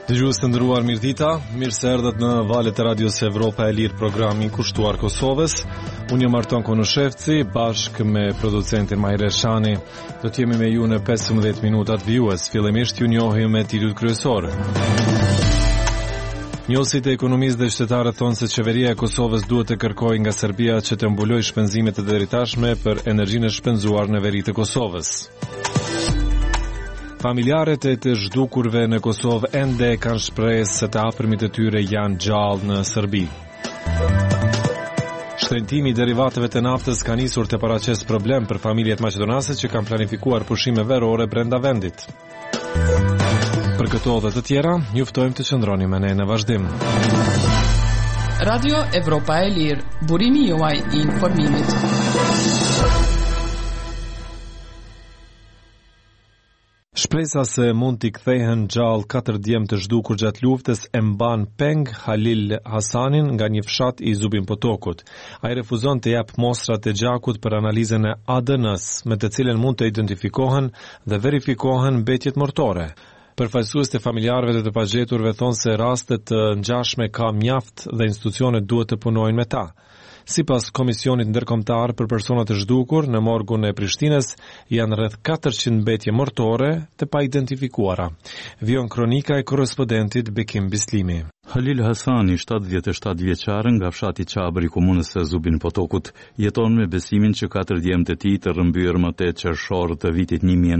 Dëgjues të nderuar, mirëdita, mirë se erdhët në valët e Radios Evropa e Lirë, programi kushtuar Kosovës. Unë jam Arton Konushevci, bashkë me producentin Majre Shani. Do të jemi me ju në 15 minutat vijues. Fillimisht ju njohim me titujt kryesor. Njësit e ekonomisë dhe qytetarët thonë se qeveria e Kosovës duhet të kërkojë nga Serbia që të mbulojë shpenzimet e deritashme për energjinë e shpenzuar në veri të Kosovës. Familjarët e të zhdukurve në Kosovë ende kanë shpresë se të afërmit e tyre janë gjallë në Serbi. Shtrëngtimi i derivateve të naftës ka nisur të paraqes problem për familjet maqedonase që kanë planifikuar pushime verore brenda vendit. Për këto dhe të tjera, njoftojmë të qëndroni me ne në vazhdim. Radio Evropa e Lirë, burimi juaj i informimit. Shpresa se mund t'i kthehen gjallë 4 djemë të zhdukur gjatë luftës e mban peng Halil Hasanin nga një fshat i Zubin Potokut. Ai refuzon të jap mostrat e gjakut për analizën e ADN-s, me të cilën mund të identifikohen dhe verifikohen mbetjet mortore. Përfaqësuesit e familjarëve dhe të pagjeturve thonë se rastet të ngjashme ka mjaft dhe institucionet duhet të punojnë me ta. Sipas Komisionit Ndërkombëtar për personat e zhdukur, në morgun e Prishtinës janë rreth 400 mbetje mortore të paidentifikuara. Vion kronika e korrespondentit Bekim Bislimi. Halil Hasani, 77 vjeçar nga fshati Qabër i komunës së Zubin Potokut, jeton me besimin që 4 djemtë e tij të rrëmbyer më 8 qershor të vitit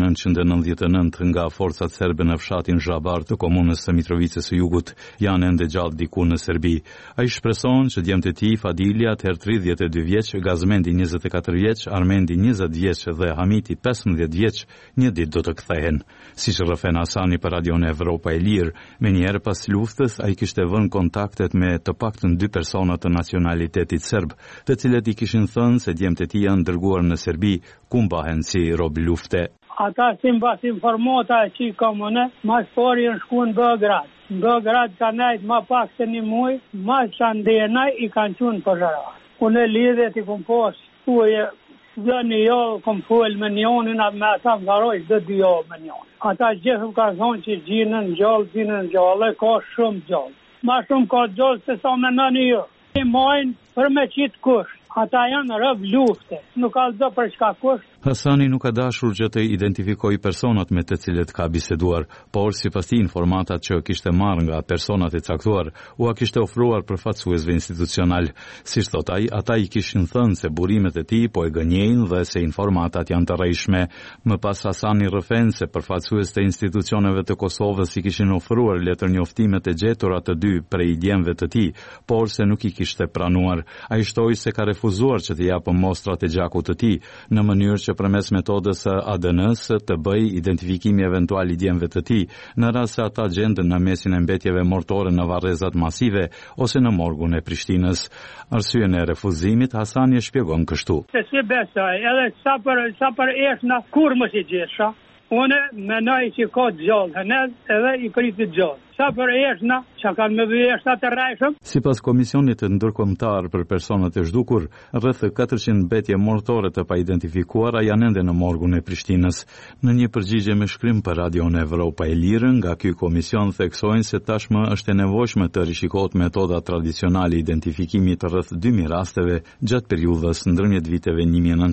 1999 nga forcat serbe në fshatin Zhabar të komunës së Mitrovicës së Jugut janë ende gjallë diku në Serbi. Ai shpreson që djemtë e tij, Fadilja, 32 vjeç, Gazmendi 24 vjeç, Armendi 20 vjeç dhe Hamiti 15 vjeç një ditë do të kthehen. Siç rrëfen Hasani për Radion Evropa e Lirë, menjëherë pas luftës ai kishte vënë kontaktet me të paktën 2 persona të nacionalitetit serb, të cilët i kishin thënë se djemtë e tij janë dërguar në Serbi, ku mbahen si rob lufte. Ata si mbas informata që i komune, mas pori në shku në Beograd. Në Beograd ka nejt ma pak se një muj, mas që ndenaj i kanë qunë për zhara. Unë e lidhet i kom posë, uje, dhe një jo, kom full me njonin, me ata më garoj, dhe 2 jo me njonin. Ata gjithëm ka thonë që gjinën gjallë, e ka shumë gjallë. Ma shumë ka gjallë se sa me në një jo. I mojnë për me qitë kusht. Ata janë rëb lufte, nuk ka zë për çka kusht. Hasani nuk ka dashur që të identifikojë personat me të cilët ka biseduar, por sipas tij informatat që kishte marrë nga personat e caktuar, ua kishte ofruar përfaqësuesve institucional. Siç thot ai, ata i kishin thënë se burimet e tij po e gënjejnë dhe se informatat janë të rrejshme. Më pas Hasani rrëfen se përfaqësues të institucioneve të Kosovës i kishin ofruar letër njoftimet e gjetura të 2 prej djemve të tij, por se nuk i kishte pranuar. Ai shtoi se ka refuzuar që të japë mostrat e gjakut të tij në mënyrë që përmes metodës së ADN-s të bëj identifikimi eventual i djemve të tij, në rast se ata gjenden në mesin e mbetjeve mortore në varrezat masive ose në morgun e Prishtinës. Arsyen e refuzimit Hasani e shpjegon kështu. Se si besoj, edhe sa për eshna kur mos i gjesha, une menoj që ka gjallë, edhe i kriti gjallë. Sa për eshna, që kanë me vjeshta të rrejshëm? Sipas Komisionit Ndërkombëtar për personat e zhdukur, rreth 400 mbetje mortore të paidentifikuara janë ende në morgun e Prishtinës. Në një përgjigje me shkrim për Radion Evropa e Lirë, nga ky komision theksojnë se tashmë është e nevojshme të rishikohet metoda tradicionale identifikimit të rreth 2000 rasteve gjatë periudhës ndërmjet viteve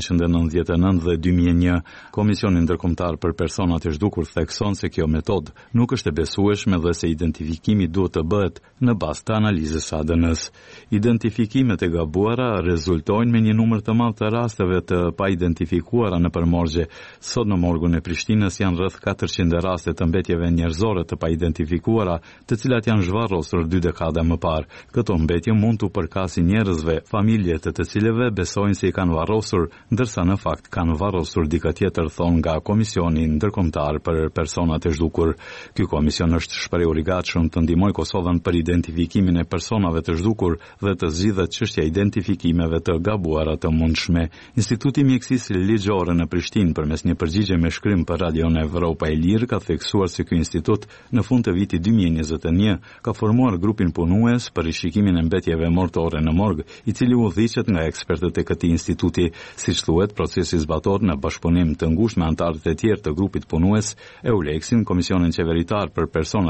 1999 dhe 2001. Komisioni Ndërkombëtar për personat e zhdukur thekson se kjo metodë nuk është e besueshme dhe se identifikimi duhet të bëhet në bazë të analizës ADN-s. Identifikimet e gabuara rezultojnë me një numër të madh të rasteve të paidentifikuara në përmorgje. Sot në morgun e Prishtinës janë rreth 400 raste të mbetjeve njerëzore të paidentifikuara, të cilat janë zhvarrosur 2 dekada më parë. Këto mbetje mund të përkasin njerëzve, familje të cilëve besojnë se i kanë varrosur, ndërsa në fakt kanë varrosur dikë tjetër, thon nga Komisioni Ndërkombëtar për personat e zhdukur. Ky komision është shprehur i gatshëm të ndihmojë Kosovën për identifikimin e personave të zhdukur dhe të zgjidhet çështja e identifikimeve të gabuara të mundshme. Instituti Mjekësisë Ligjore në Prishtinë, përmes një përgjigje me shkrim për Radion Evropa e Lirë, ka theksuar se ky institut në fund të vitit 2021 ka formuar grupin punues për rishikimin e mbetjeve mortore në morg, i cili udhëhiqet nga ekspertët e këtij instituti. Siç thuhet, procesi zbatohet në bashkëpunim të ngushtë me anëtarët e tjerë të grupit punues, EULEX-in, Komisionin Qeveritar për personat e zhdukur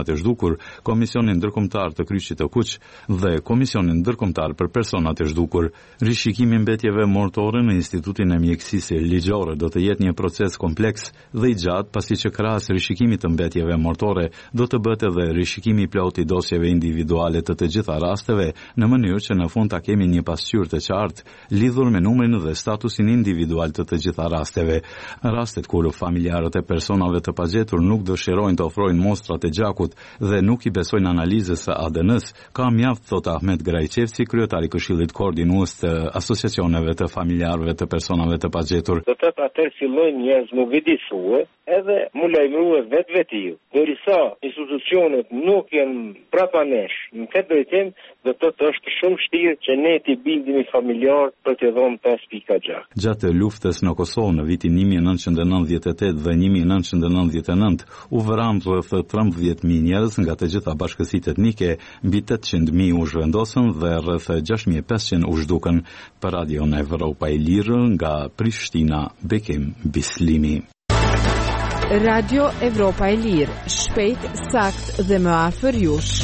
zhdukur, Komisionin Ndërkombëtar të Kryqit të Kuq dhe Komisionin Ndërkombëtar për personat e zhdukur. Rishikimi mbetjeve mortore në Institutin e Mjekësisë Ligjore do të jetë një proces kompleks dhe i gjatë, pasi që krahas rishikimit të mbetjeve mortore do të bëhet edhe rishikimi i plotë i dosjeve individuale të gjitha rasteve, në mënyrë që në fund ta kemi një pasqyrë të qartë lidhur me numrin dhe statusin individual të gjitha rasteve. Rastet kur familjarët e personave të pagjetur nuk dëshirojnë të ofrojnë mostrat e gjakut dhe nuk i besojnë analizës së ADN-s, ka mjaft, thot Ahmet Grajqevci, kryetari i Këshillit Koordinues të asociacioneve të familjarëve të personave të pagjetur. Do të atëherë fillojnë njerëz më vëdisue edhe më lajmërue vetvetiu. Derisa institucionet nuk janë brapa nesh, në këtë drejtim do të është shumë vështirë që ne t'i bindemi familjar për të dhënë 5.6. Gjatë luftës në Kosovë në vitin 1998 dhe 1999 u vëran rreth 13.000 njerëz nga të gjitha bashkësitë etnike, mbi 800.000 u zhvendosën dhe rreth 6.500 u zhdukën. Për Radion Evropa e Lirë nga Prishtina, Bekim Bislimi. Radio Evropa e Lirë, shpejt, sakt dhe më afër jush.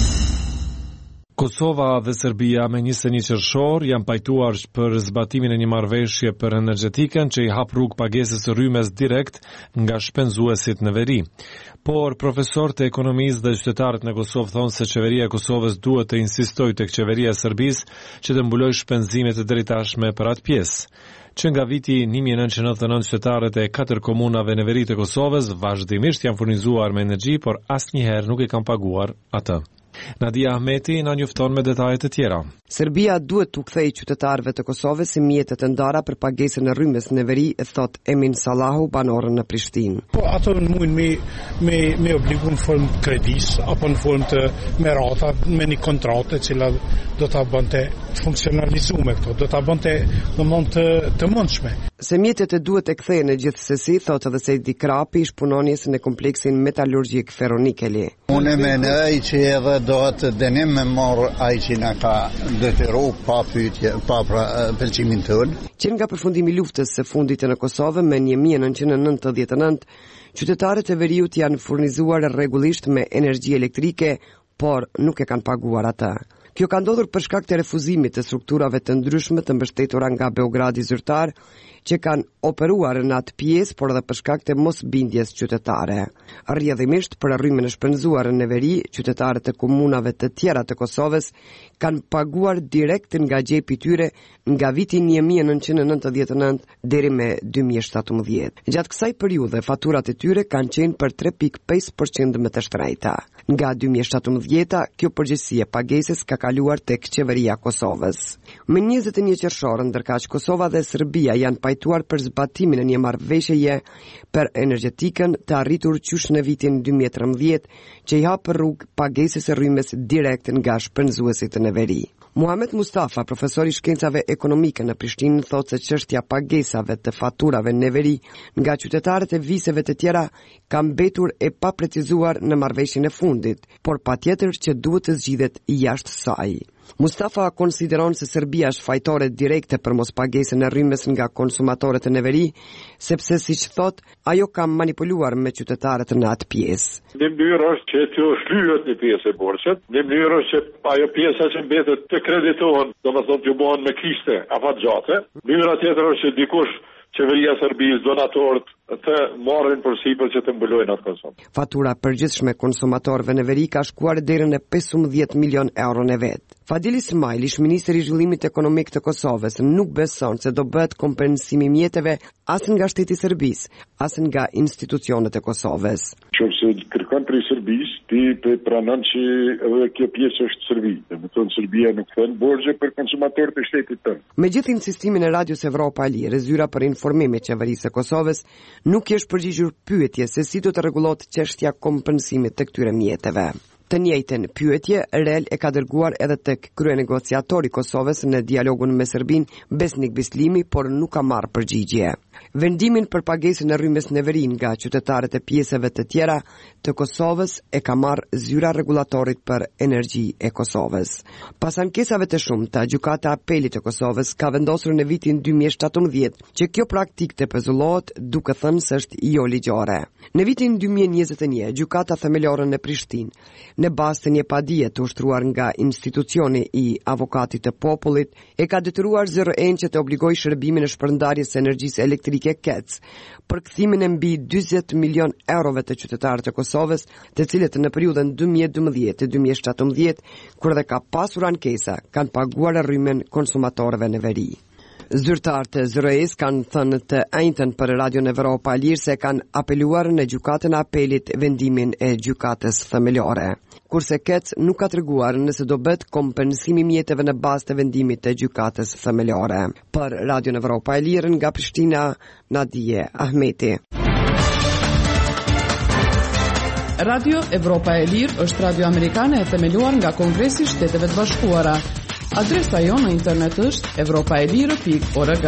Kosova dhe Serbia me 21 qershor janë pajtuar për zbatimin e një marrëveshje për energjetikën që i hap rrugë pagesës së rrymes direkt nga shpenzuesit në veri. Por profesorët e ekonomisë dhe qytetarët në Kosovë thonë se qeveria e Kosovës duhet të insistojë tek qeveria e Serbisë që të mbulojë shpenzimet e drejtashme për atë pjesë. Që nga viti 1999 qytetarët e 4 komunave në veri të Kosovës vazhdimisht janë furnizuar me energji, por asnjëherë nuk i kanë paguar atë. Nadia Ahmeti na njofton me detajet e tjera. Serbia duhet t'u kthejë qytetarëve të Kosovës si mjetet e ndara për pagesën e rrymes në veri, thot Emin Sallahu, banorën në Prishtinë. Po ato mund me obligu në formë kredis apo në formë të merata me një kontratë e cila do ta bënte të funksionalizuar këto, do ta bënte të mundshme. Se mjetet e duhet e kthehen në gjithsesi, thot edhe Sejdi Krapi, ish punonjes në kompleksin metalurgjik Ferronikeli. Unë mendoj që edhe do të dënim me marrë ai që na ka detyru pa pyetje, pa pëlqimin tonë. Që nga përfundimi i luftës së fundit në Kosovë me 1999, qytetarët e veriut janë furnizuar rregullisht me energji elektrike, por nuk e kanë paguar atë. Kjo ka ndodhur për shkak të refuzimit të strukturave të ndryshme të mbështetura nga Beogradi zyrtar, që kanë operuar në atë pjesë, por edhe për shkak të mosbindjes qytetare. Rrjedhimisht për rrymën e shpenzuar në veri, qytetarët e komunave të tjera të Kosovës kanë paguar direkt nga xhepi i tyre nga viti 1999 deri me 2017. Gjatë kësaj periudhe, faturat e tyre kanë qenë për 3.5% më të shtrejta. Nga 2017, kjo përgjegjësi e pagesës ka kaluar tek qeveria Kosovës. Më 21 qershor, ndërkaq Kosova dhe Serbia janë pajtuar për zbatimin e një marrëveshjeje për energjetikën të arritur qysh në vitin 2013, që i hap rrugë pagesës së rrymes direkt nga shpenzuesit në veri. Muhamet Mustafa, profesor i shkencave ekonomike në Prishtinë, thotë se çështja pagesave të faturave në veri nga qytetarët e viseve të tjera ka mbetur e paprecizuar në marrëveshjen e fundit, por patjetër që duhet të zgjidhet jashtë saj. Mustafa konsideron se Serbia është fajtore direkte për mospagesën e rrymes nga konsumatorët në veri, sepse siç thot, ajo ka manipuluar me qytetarët në atë pjesë. Në mënyrë është që të shlyhet një pjesë e borxhit, në mënyrë është që ajo pjesa që mbetet të kreditohen, domethënë të bëhen me kishte afatgjate. Mënyra tjetër është që dikush qeveria e Serbisë, donatorët të marrin përsipër që të mbulojnë atë konsum. Fatura përgjithshme konsumatorëve në veri ka shkuar deri në 15 milion euro në vet. Fadil Ismail, ish ministri i zhvillimit ekonomik të Kosovës, nuk beson se do bëhet kompensimi mjeteve as nga shteti i Serbisë, as nga institucionet e Kosovës. Nëse kërkon prej Serbisë, ti pranon që edhe kjo pjesë është Serbi. Domethënë Serbia nuk thon borxhe për konsumatorët e shtetit tënd. Me gjithë insistimin e Radios Evropa e Lirë, zyra për informim e qeverisë së Kosovës nuk është përgjigjur pyetje se si do të rregullohet çështja kompensimit të këtyre mjeteve. Të njëjtën pyetje REL e ka dërguar edhe tek kryenegociatori i Kosovës në dialogun me Serbinë, Besnik Bislimi, por nuk ka marrë përgjigje. Vendimin për pagesën e rrymës Neverin nga qytetarët e pjesëve të tjera të Kosovës e ka marrë zyra rregullatorit për energji e Kosovës. Pas ankesave të shumta, Gjykata e Apelit të Kosovës ka vendosur në vitin 2017 që kjo praktikë të pezullohet, duke thënë se është jo ligjore. Në vitin 2021, Gjykata Themelore në Prishtinë, në bazë të një padije të ushtruar nga institucioni i avokatit të popullit, e ka detyruar ZRN që të obligojë shërbimin e shpërndarjes së energjisë elektrike KEC për kthimin e mbi 40 milion eurove të qytetarëve të Kosovës, të cilët në periudhën 2012-2017, kur dhe ka pasur ankesa, kanë paguar rrymën konsumatorëve në veri. Zyrtarët të ZRE-s kanë thënë të njëjtën për Radion Evropa e Lirë se kanë apeluar në Gjykatën e Apelit vendimin e Gjykatës Themelore, kurse KEC nuk ka treguar nëse do bëhet kompensimi mjeteve në bazë të vendimit të Gjykatës Themelore. Për Radion Evropa e Lirë nga Prishtina, Nadije Ahmeti. Radio Evropa e Lirë është radio amerikane e themeluar nga Kongresi i Shteteve të Bashkuara. Adresa jonë në internet është evropaelire.org.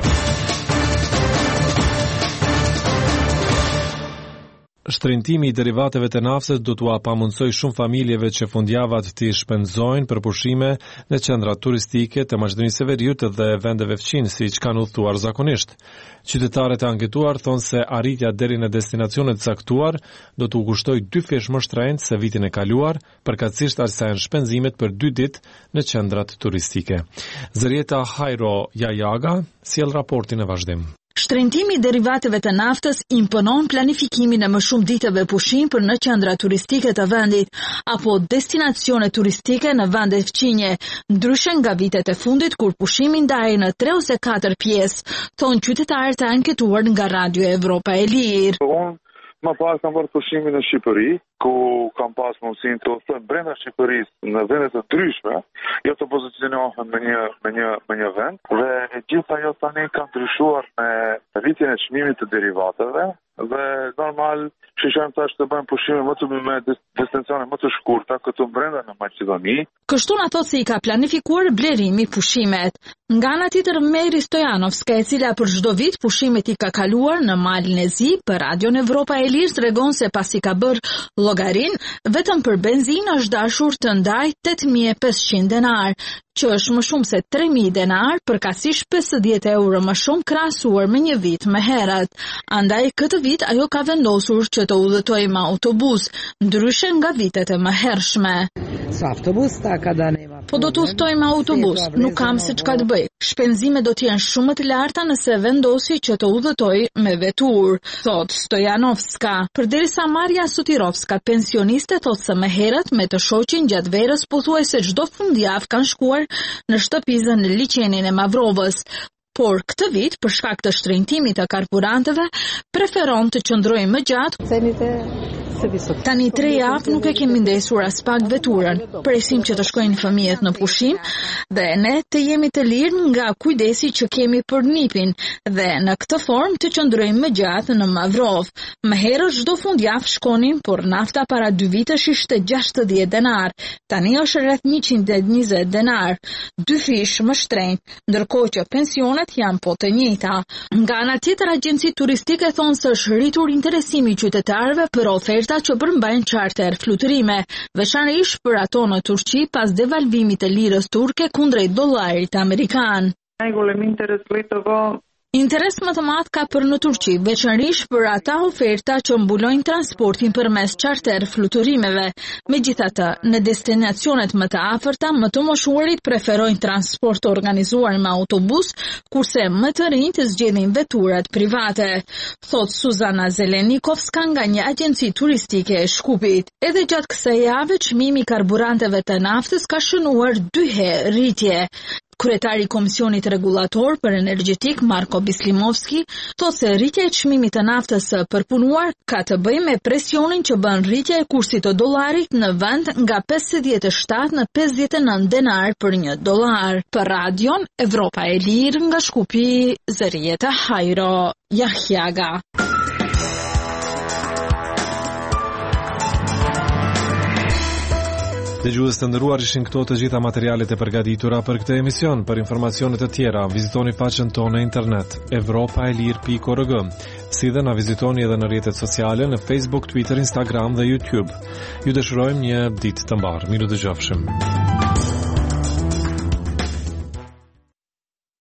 Shtrëngtimi i derivateve të naftës do t'u pamundsoj shumë familjeve që fundjavat t'i shpenzojnë për pushime në qendra turistike të Maqedonisë së Veriut dhe vendeve fqinj, siç kanë udhëtuar zakonisht. Qytetarët e anketuar thonë se arritja deri në destinacione të caktuar do t'u kushtojë 2 fish më shtrenjtë se vitin e kaluar, përkatësisht aq sa janë shpenzimet për 2 ditë në qendrat turistike. Zërieta Hajro Jajaga sjell raportin e vazhdim. Shtrëngtimi i derivateve të naftës imponon planifikimin e më shumë ditëve pushim për në qendra turistike të vendit apo destinacione turistike në vende fqinje, ndryshe nga vitet e fundit kur pushimi ndahej në 3 ose 4 pjesë, thonë qytetarët e anketuar nga Radio Evropa e Lirë. Më pas kam bërë pushimin në Shqipëri, ku kam pas mundësinë të udhëtoj brenda Shqipërisë në vende të ndryshme, jo të pozicionohen me një vend, dhe e gjitha ajo tani kanë ndryshuar me rritjen e çmimit të derivateve, dhe normal shishojmë tash të bëjmë pushime me destinacione më të shkurta këtu brenda në Maqedoni. Kështu na thotë se i ka planifikuar blerimi pushimet. Nga ana tjetër Meri Stojanovska, e cila për çdo vit pushimet i ka kaluar në Malin e Zi, për Radion Evropa e Lirë tregon se pasi ka bërë llogarin, vetëm për benzinë është dashur të ndaj 8500 denar, që është më shumë se 3000 denar, përkatësisht 50 euro më shumë krahasuar me një vit më herët. Andaj këtë vit ajo ka vendosur që të udhëtojë me autobus, ndryshe nga vitet e mëhershme. Po do të udhëtoj me autobus, nuk kam se çka të bëj. Shpenzimet do të jenë shumë të larta nëse vendosi që të udhëtoj me vetur, thot Stojanovska. Përderisa Marja Sutirovska, pensioniste, thot se më herët me të shoqin gjatë verës pothuajse çdo fundjavë kanë shkuar në shtëpizën në liçenin e Mavrovës. Por këtë vit, për shkak të shtrëngtimit të karburanteve, preferon të qëndrojë më gjatë. Tani 3 javë nuk e kemi ndesur as pak veturën. Presim që të shkojnë fëmijët në pushim dhe ne të jemi të lirë nga kujdesi që kemi për nipin dhe në këtë formë të qëndrojmë më gjatë në Mavrov. Më herët çdo fundjavë shkonim, por nafta para 2 vitesh ishte 60 denar. Tani është rreth 120 denar. 2 fish më shtrenjtë, ndërkohë që pensionet janë po të njëjta. Nga ana tjetër, agjenci turistike thonë se është rritur interesimi i qytetarëve për oferta që përmbajnë charter fluturime, veçanërisht për ato në Turqi pas devalvimit të lirës turke kundrejt dollarit amerikan. Interes më të madh ka për në Turqi, veçanërisht për ata oferta që mbulojnë transportin përmes charter fluturimeve. Megjithatë, në destinacionet më të afërta, më të moshuarit preferojnë transport organizuar me autobus, kurse më të rinjt zgjedhin veturat private, thot Suzana Zelenikovska nga një agjenci turistike e Shkupit. Edhe gjatë kësaj jave, çmimi i karburanteve të naftës ka shënuar 2 herë rritje. Kryetari i Komisionit Rregullator për Energjetik, Marko Bislimovski, thotë se rritja e çmimit të naftës së përpunuar ka të bëjë me presionin që bën rritja e kursit të dollarit në vend nga 57 në 59 denar për $1. Për Radion Evropa e Lirë nga Shkupi, Zërieta Hajro Jahjaga. Dëgjues të nderuar, ishin këto të gjitha materialet e përgatitura për këtë emision. Për informacione të tjera, vizitoni faqen tonë në internet europaelir.org. Si dhe na vizitoni edhe në rrjetet sociale në Facebook, Twitter, Instagram dhe YouTube. Ju dëshirojmë një ditë të mbarë. Miru dëgjofshim.